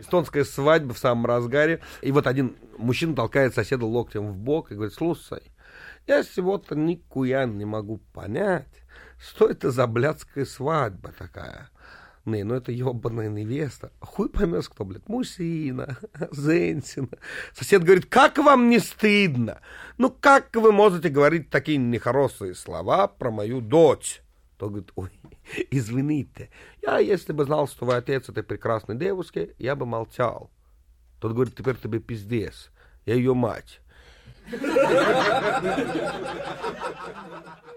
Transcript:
эстонская свадьба в самом разгаре. И вот один мужчина толкает соседа локтем в бок и говорит: слушай, я сегодня никуя не могу понять, что это за блядская свадьба такая. Не, ну это ебаная невеста. Хуй поймешь, кто, блядь, мужчина, женщина. Сосед говорит: как вам не стыдно? Ну как вы можете говорить такие нехорошие слова про мою дочь? Тот говорит: ой, извините, я, если бы знал, что вы отец этой прекрасной девушки, я бы молчал. Тот говорит: теперь тебе пиздец, я ее мать.